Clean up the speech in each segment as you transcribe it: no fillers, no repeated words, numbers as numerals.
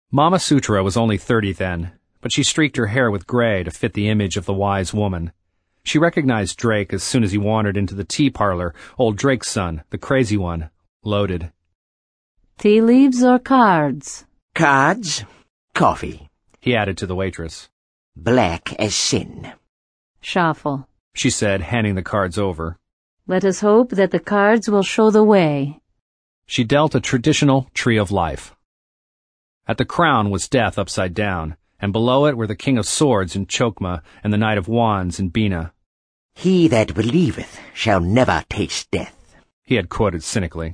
Mama Sutra was only 30 then, but she streaked her hair with gray to fit the image of the wise woman. She recognized Drake as soon as he wandered into the tea parlor, old Drake's son, the crazy one, loaded. Tea leaves or cards? Cards, coffee, he added to the waitress. black as sin. Shuffle, She said, handing the cards over. let us hope that the cards will show the way. She dealt a traditional tree of life. At the crown was death upside down, and below it were the King of Swords in Chokmah and the Knight of Wands in Bina. He that believeth shall never taste death, He had quoted cynically.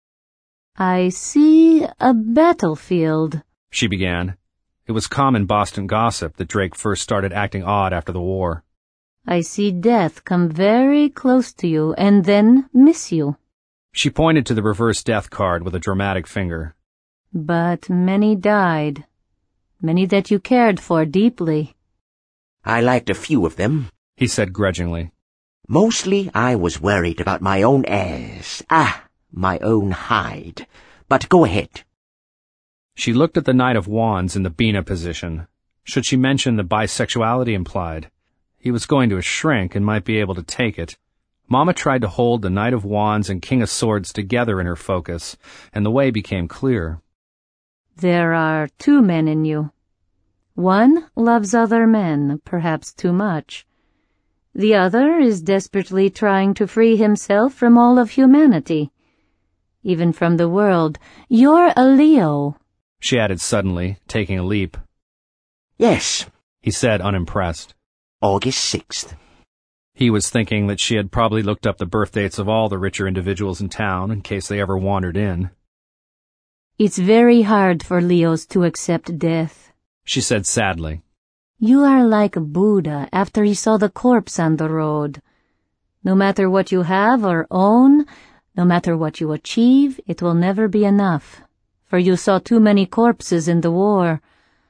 I see a battlefield. She began. It was common Boston gossip that Drake first started acting odd after the war. I see death come very close to you and then miss you. She pointed to the reverse death card with a dramatic finger. But many died. Many that you cared for deeply. I liked a few of them. He said grudgingly. Mostly I was worried about my own ass. My own hide. But go ahead. She looked at the Knight of Wands in the Bina position. Should she mention the bisexuality implied? He was going to shrink and might be able to take it. Mama tried to hold the Knight of Wands and King of Swords together in her focus, and the way became clear. There are two men in you. One loves other men, perhaps too much. The other is desperately trying to free himself from all of humanity. Even from the world. You're a Leo, She added suddenly, taking a leap. Yes, He said, unimpressed. August 6th. He was thinking that she had probably looked up the birth dates of all the richer individuals in town in case they ever wandered in. It's very hard for Leos to accept death. She said sadly. You are like Buddha after he saw the corpse on the road. No matter what you have or own, no matter what you achieve, it will never be enough. For you saw too many corpses in the war.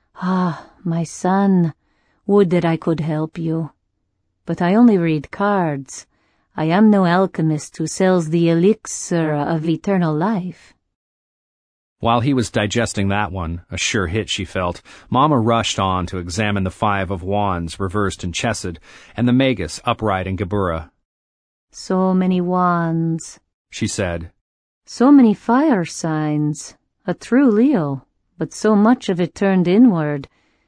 My son, would that I could help you. But I only read cards. I am no alchemist who sells the elixir of eternal life. While he was digesting that one, a sure hit she felt, Mama rushed on to examine the 5 of Wands reversed in Chesed and the Magus upright in Geburah. So many wands, She said. so many fire signs. A true Leo, but so much of it turned inward.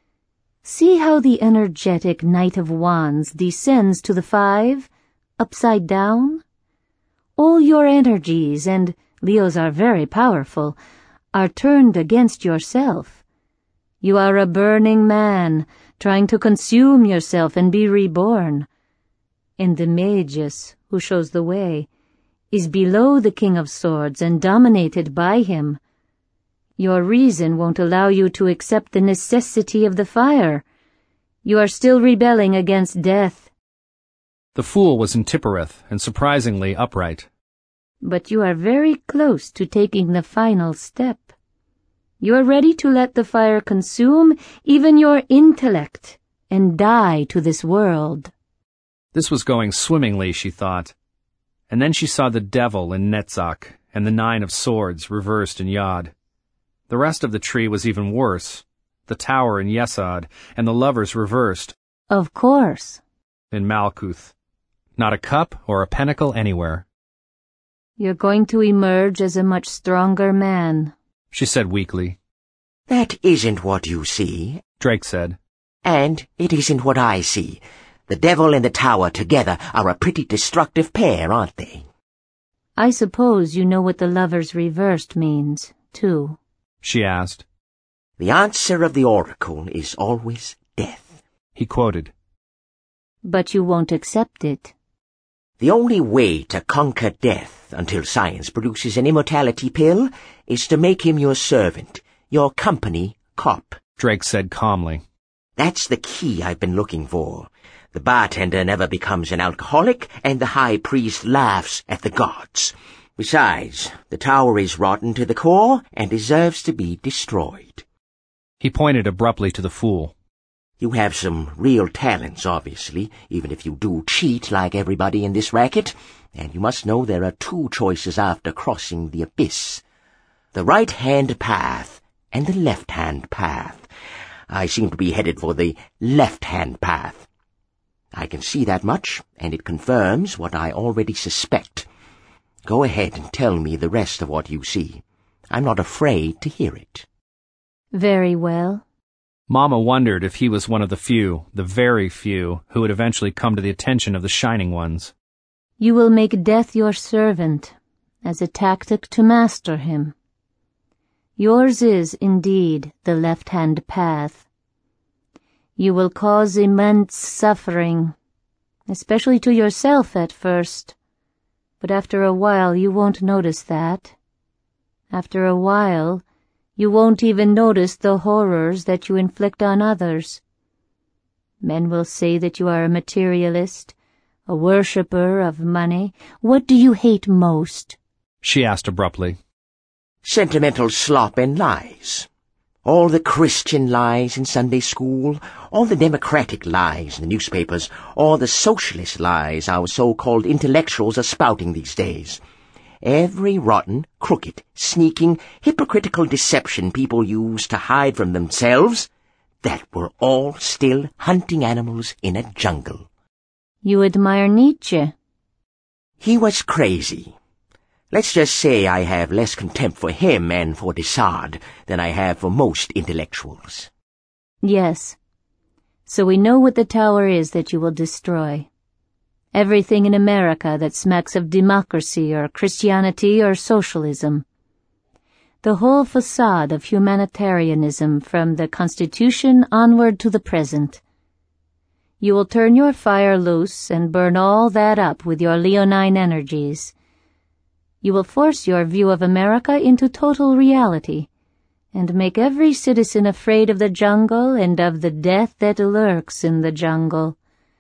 See how the energetic Knight of Wands descends to the 5, upside down? All your energies, and Leos are very powerful, are turned against yourself. You are a burning man, trying to consume yourself and be reborn. And the Magus, who shows the way, is below the King of Swords and dominated by him. Your reason won't allow you to accept the necessity of the fire. You are still rebelling against death. The Fool was in Tippereth and surprisingly upright. But you are very close to taking the final step. You are ready to let the fire consume even your intellect and die to this world. This was going swimmingly, she thought. And then she saw the Devil in Netzach and the 9 of Swords reversed in Yod. The rest of the tree was even worse. The Tower in Yesod and the Lovers reversed. Of course. In Malkuth. Not a cup or a pentacle anywhere. You're going to emerge as a much stronger man, She said weakly. That isn't what you see. Drake said. And it isn't what I see. The Devil and the Tower together are a pretty destructive pair, aren't they? I suppose you know what the Lovers reversed means, too. She asked. The answer of the oracle is always death. He quoted. But you won't accept it. The only way to conquer death until science produces an immortality pill is to make him your servant, your company cop. Drake said calmly. That's the key I've been looking for. The bartender never becomes an alcoholic, and the high priest laughs at the gods. Besides, the tower is rotten to the core and deserves to be destroyed. He pointed abruptly to the Fool. You have some real talents, obviously, even if you do cheat like everybody in this racket. And you must know there are 2 choices after crossing the abyss. The right-hand path and the left-hand path. I seem to be headed for the left-hand path. I can see that much, and it confirms what I already suspect. Go ahead and tell me the rest of what you see. I'm not afraid to hear it. Very well. Mama wondered if he was one of the few, the very few, who would eventually come to the attention of the Shining Ones. You will make death your servant, as a tactic to master him. Yours is, indeed, the left-hand path. You will cause immense suffering, especially to yourself at first, but after a while you won't notice that. After a while, you won't even notice the horrors that you inflict on others. Men will say that you are a materialist, a worshipper of money. What do you hate most? She asked abruptly. Sentimental slop and lies. All the Christian lies in Sunday school, all the democratic lies in the newspapers, all the socialist lies our so-called intellectuals are spouting these days. Every rotten, crooked, sneaking, hypocritical deception people use to hide from themselves, that we're all still hunting animals in a jungle. You admire Nietzsche. He was crazy. Let's just say I have less contempt for him and for Descartes than I have for most intellectuals. Yes. So we know what the tower is that you will destroy. Everything in America that smacks of democracy or Christianity or socialism. The whole facade of humanitarianism from the Constitution onward to the present. You will turn your fire loose and burn all that up with your leonine energies. You will force your view of America into total reality, and make every citizen afraid of the jungle and of the death that lurks in the jungle.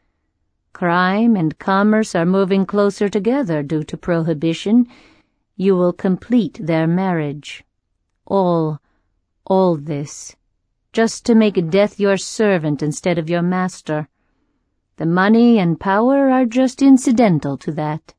Crime and commerce are moving closer together due to prohibition. You will complete their marriage. All this, just to make death your servant instead of your master. The money and power are just incidental to that.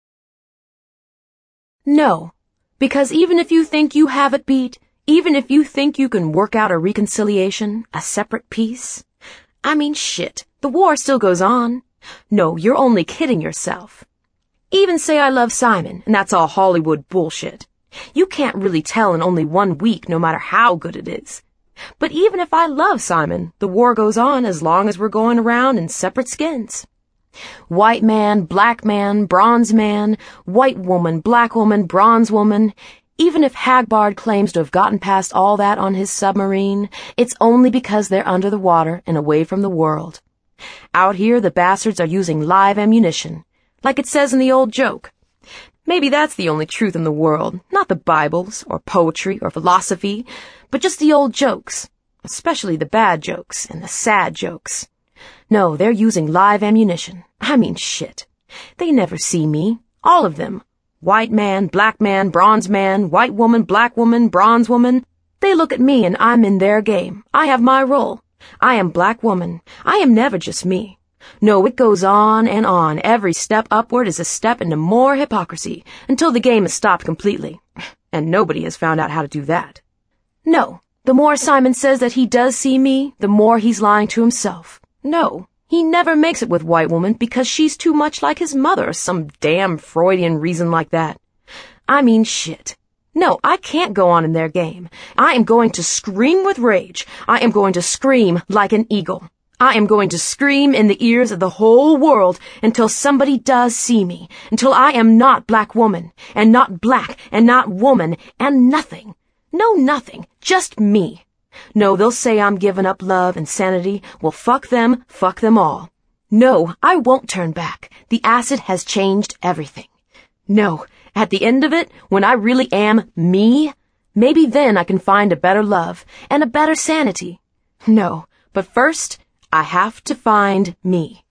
No, because even if you think you have it beat, even if you think you can work out a reconciliation, a separate peace, shit, the war still goes on. No, you're only kidding yourself. Even say I love Simon, and that's all Hollywood bullshit. You can't really tell in only 1 week, no matter how good it is. But even if I love Simon, the war goes on as long as we're going around in separate skins. White man, black man, bronze man, white woman, black woman, bronze woman. Even if Hagbard claims to have gotten past all that on his submarine, it's only because they're under the water and away from the world. Out here, the bastards are using live ammunition, like it says in the old joke. Maybe that's the only truth in the world, not the Bibles, or poetry, or philosophy, but just the old jokes, especially the bad jokes and the sad jokes. No, they're using live ammunition. Shit. They never see me. All of them. White man, black man, bronze man, white woman, black woman, bronze woman. They look at me and I'm in their game. I have my role. I am black woman. I am never just me. No, it goes on and on. Every step upward is a step into more hypocrisy, until the game is stopped completely. And nobody has found out how to do that. No, the more Simon says that he does see me, the more he's lying to himself. No, he never makes it with white woman because she's too much like his mother or some damn Freudian reason like that. Shit. No, I can't go on in their game. I am going to scream with rage. I am going to scream like an eagle. I am going to scream in the ears of the whole world until somebody does see me, until I am not black woman, and not black, and not woman, and nothing. No, nothing. Just me. No, they'll say I'm giving up love and sanity. Well, fuck them all. No, I won't turn back. The acid has changed everything. No, at the end of it, when I really am me, maybe then I can find a better love and a better sanity. No, but first, I have to find me.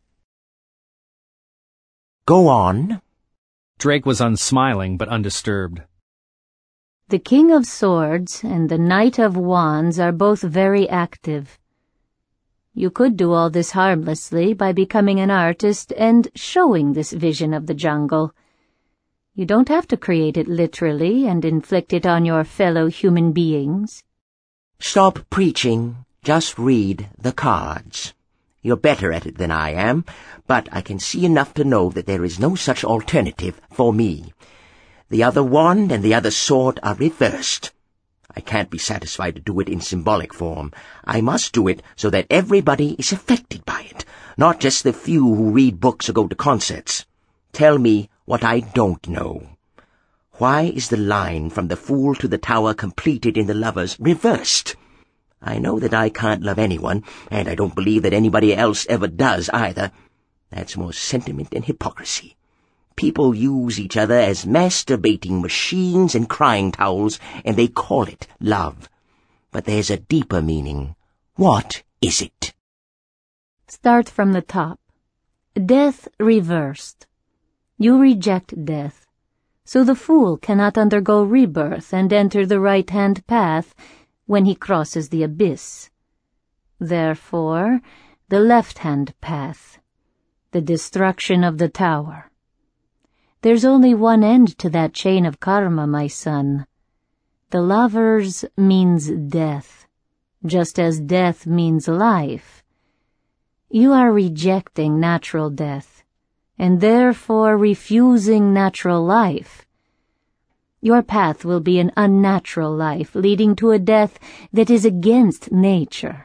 Go on. Drake was unsmiling but undisturbed. The King of Swords and the Knight of Wands are both very active. You could do all this harmlessly by becoming an artist and showing this vision of the jungle. You don't have to create it literally and inflict it on your fellow human beings. Stop preaching. Just read the cards. You're better at it than I am, but I can see enough to know that there is no such alternative for me. The other wand and the other sword are reversed. I can't be satisfied to do it in symbolic form. I must do it so that everybody is affected by it, not just the few who read books or go to concerts. Tell me what I don't know. Why is the line from the Fool to the Tower completed in the Lovers reversed? I know that I can't love anyone, and I don't believe that anybody else ever does either. That's more sentiment than hypocrisy. People use each other as masturbating machines and crying towels, and they call it love. But there's a deeper meaning. What is it? Start from the top. Death reversed. You reject death, so the fool cannot undergo rebirth and enter the right-hand path when he crosses the abyss. Therefore, the left-hand path, the destruction of the tower. There's only one end to that chain of karma, my son. The Lovers means death, just as death means life. You are rejecting natural death, and therefore refusing natural life. Your path will be an unnatural life, leading to a death that is against nature.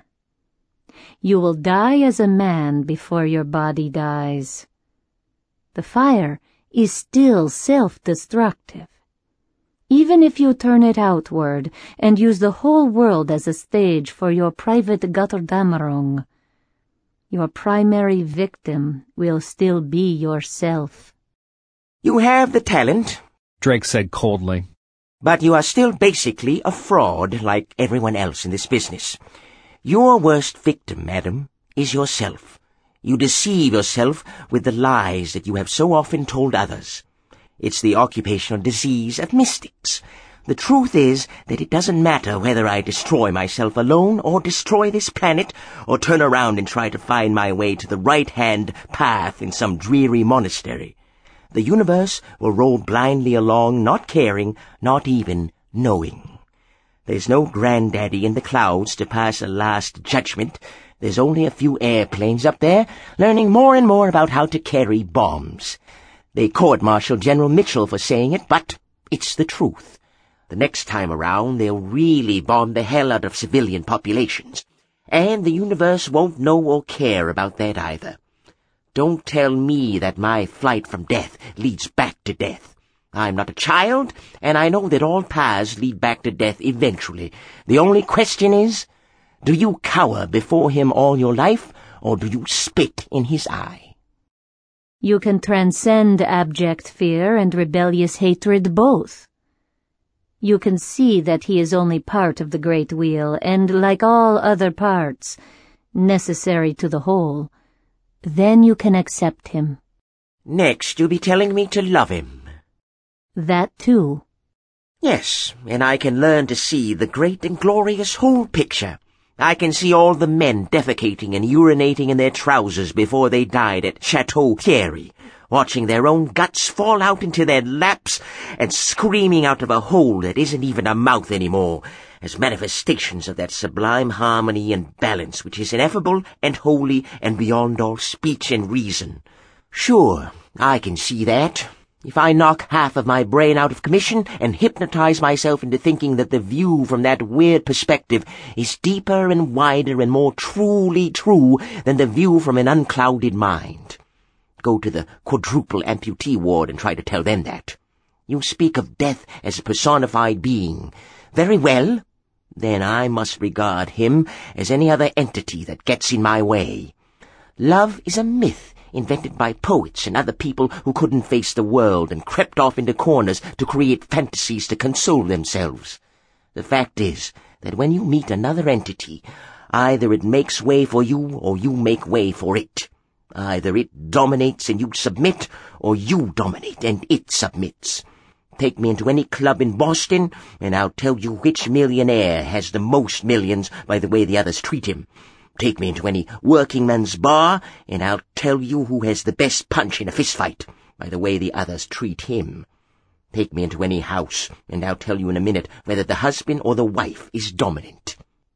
You will die as a man before your body dies. The fire is still self-destructive. Even if you turn it outward and use the whole world as a stage for your private Götterdämmerung, your primary victim will still be yourself. You have the talent, Drake said coldly. but you are still basically a fraud like everyone else in this business. Your worst victim, madam, is yourself. You deceive yourself with the lies that you have so often told others. It's the occupational disease of mystics. The truth is that it doesn't matter whether I destroy myself alone or destroy this planet or turn around and try to find my way to the right-hand path in some dreary monastery. The universe will roll blindly along, not caring, not even knowing. There's no granddaddy in the clouds to pass a last judgment. There's only a few airplanes up there learning more and more about how to carry bombs. They court-martial General Mitchell for saying it, but it's the truth. The next time around, they'll really bomb the hell out of civilian populations. And the universe won't know or care about that either. Don't tell me that my flight from death leads back to death. I'm not a child, and I know that all paths lead back to death eventually. The only question is, do you cower before him all your life, or do you spit in his eye? You can transcend abject fear and rebellious hatred both. You can see that he is only part of the great wheel, and like all other parts, necessary to the whole. Then you can accept him. Next, you'll be telling me to love him. That too. Yes, and I can learn to see the great and glorious whole picture. I can see all the men defecating and urinating in their trousers before they died at Chateau Thierry, watching their own guts fall out into their laps and screaming out of a hole that isn't even a mouth anymore, as manifestations of that sublime harmony and balance which is ineffable and holy and beyond all speech and reason. Sure, I can see that. If I knock half of my brain out of commission and hypnotize myself into thinking that the view from that weird perspective is deeper and wider and more truly true than the view from an unclouded mind. Go to the quadruple amputee ward and try to tell them that. You speak of death as a personified being. Very well. Then I must regard him as any other entity that gets in my way. Love is a myth invented by poets and other people who couldn't face the world and crept off into corners to create fantasies to console themselves. The fact is that when you meet another entity, either it makes way for you or you make way for it. Either it dominates and you submit, or you dominate and it submits. Take me into any club in Boston, and I'll tell you which millionaire has the most millions by the way the others treat him. Take me into any working man's bar, and I'll tell you who has the best punch in a fistfight by the way the others treat him. Take me into any house, and I'll tell you in a minute whether the husband or the wife is dominant.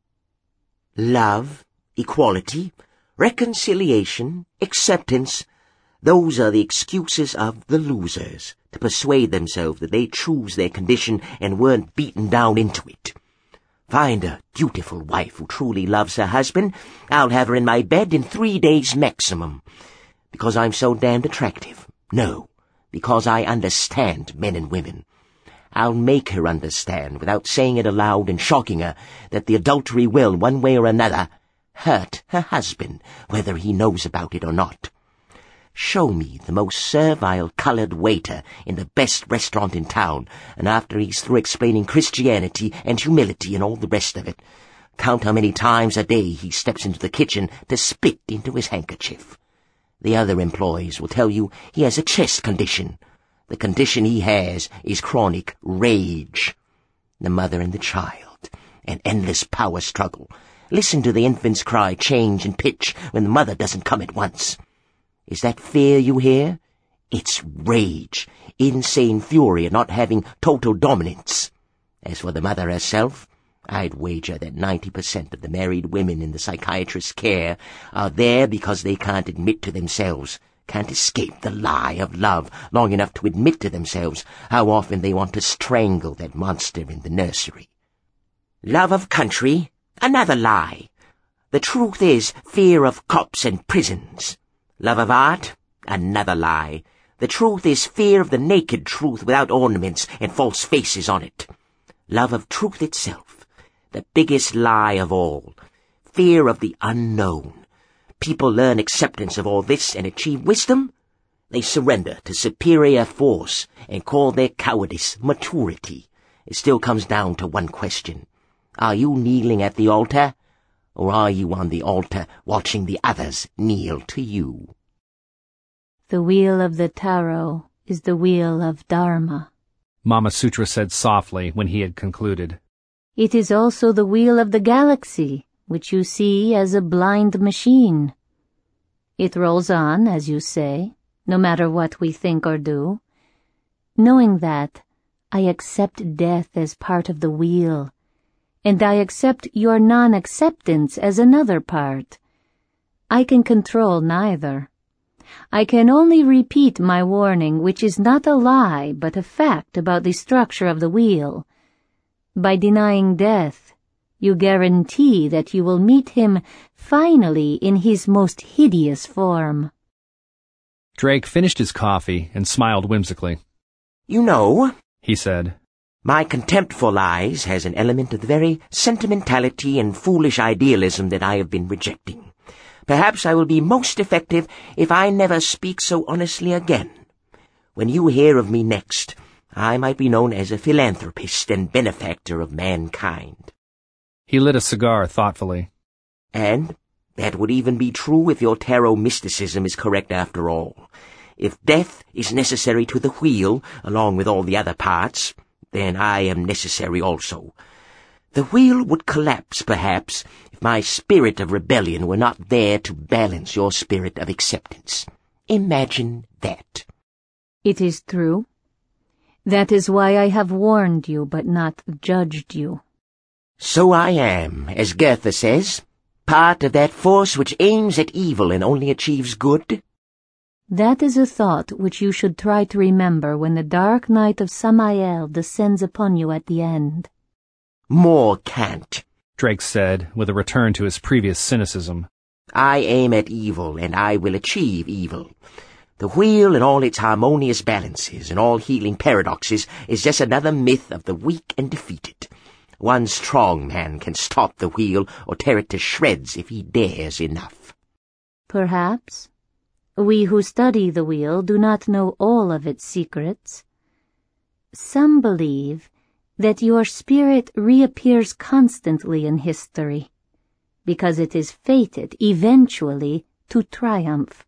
Love, equality, reconciliation, acceptance, those are the excuses of the losers to persuade themselves that they choose their condition and weren't beaten down into it. Find a dutiful wife who truly loves her husband. I'll have her in my bed in 3 days maximum. Because I'm so damned attractive. No, because I understand men and women. I'll make her understand, without saying it aloud and shocking her, that the adultery will, one way or another, hurt her husband, whether he knows about it or not. Show me the most servile colored waiter in the best restaurant in town, and after he's through explaining Christianity and humility and all the rest of it, count how many times a day he steps into the kitchen to spit into his handkerchief. The other employees will tell you he has a chest condition. The condition he has is chronic rage. The mother and the child, an endless power struggle. Listen to the infant's cry change in pitch when the mother doesn't come at once. Is that fear you hear? It's rage, insane fury at not having total dominance. As for the mother herself, I'd wager that 90% of the married women in the psychiatrist's care are there because they can't admit to themselves, can't escape the lie of love long enough to admit to themselves how often they want to strangle that monster in the nursery. Love of country? Another lie. The truth is fear of cops and prisons. Love of art? Another lie. The truth is fear of the naked truth without ornaments and false faces on it. Love of truth itself. The biggest lie of all. Fear of the unknown. People learn acceptance of all this and achieve wisdom. They surrender to superior force and call their cowardice maturity. It still comes down to one question. Are you kneeling at the altar? Or are you on the altar watching the others kneel to you? The wheel of the tarot is the wheel of Dharma, Mama Sutra said softly when he had concluded. It is also the wheel of the galaxy, which you see as a blind machine. It rolls on, as you say, no matter what we think or do. Knowing that, I accept death as part of the wheel, and I accept your non-acceptance as another part. I can control neither. I can only repeat my warning, which is not a lie, but a fact about the structure of the wheel. By denying death, you guarantee that you will meet him finally in his most hideous form. Drake finished his coffee and smiled whimsically. You know, he said, my contempt for lies has an element of the very sentimentality and foolish idealism that I have been rejecting. Perhaps I will be most effective if I never speak so honestly again. When you hear of me next, I might be known as a philanthropist and benefactor of mankind. He lit a cigar thoughtfully. And that would even be true if your tarot mysticism is correct after all. If death is necessary to the wheel, along with all the other parts, then I am necessary also. The wheel would collapse, perhaps, if my spirit of rebellion were not there to balance your spirit of acceptance. Imagine that. It is true. That is why I have warned you but not judged you. So I am, as Goethe says, part of that force which aims at evil and only achieves good. That is a thought which you should try to remember when the dark night of Samael descends upon you at the end. More can't, Drake said, with a return to his previous cynicism. I aim at evil, and I will achieve evil. The wheel and all its harmonious balances and all healing paradoxes is just another myth of the weak and defeated. One strong man can stop the wheel or tear it to shreds if he dares enough. Perhaps. We who study the wheel do not know all of its secrets. Some believe that your spirit reappears constantly in history, because it is fated eventually to triumph.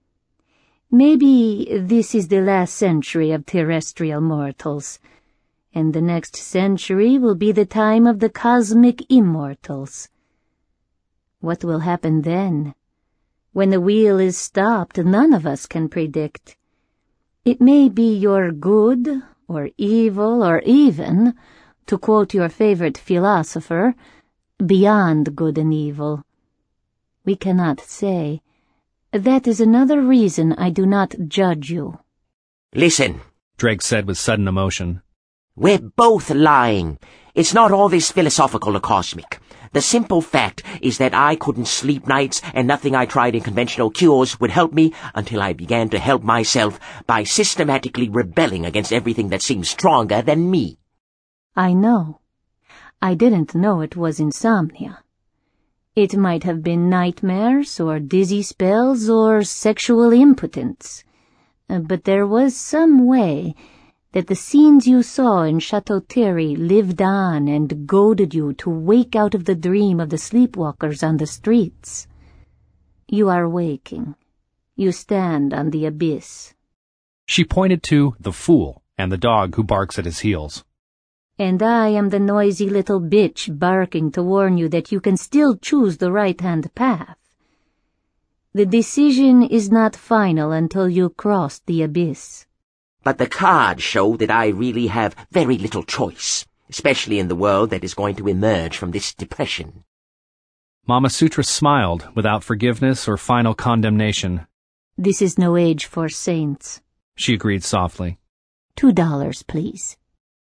Maybe this is the last century of terrestrial mortals, and the next century will be the time of the cosmic immortals. What will happen then? When the wheel is stopped, none of us can predict. It may be your good or evil or even, to quote your favorite philosopher, beyond good and evil. We cannot say. That is another reason I do not judge you. Listen, Drake said with sudden emotion. we're both lying. It's not all this philosophical or cosmic. The simple fact is that I couldn't sleep nights, and nothing I tried in conventional cures would help me until I began to help myself by systematically rebelling against everything that seemed stronger than me. I know. I didn't know it was insomnia. It might have been nightmares or dizzy spells or sexual impotence. But there was some way that the scenes you saw in Chateau Thierry lived on and goaded you to wake out of the dream of the sleepwalkers on the streets. You are waking. You stand on the abyss. She pointed to the fool and the dog who barks at his heels. And I am the noisy little bitch barking to warn you that you can still choose the right-hand path. The decision is not final until you cross the abyss. But the cards show that I really have very little choice, especially in the world that is going to emerge from this depression. Mama Sutra smiled without forgiveness or final condemnation. This is no age for saints. She agreed softly. $2, please.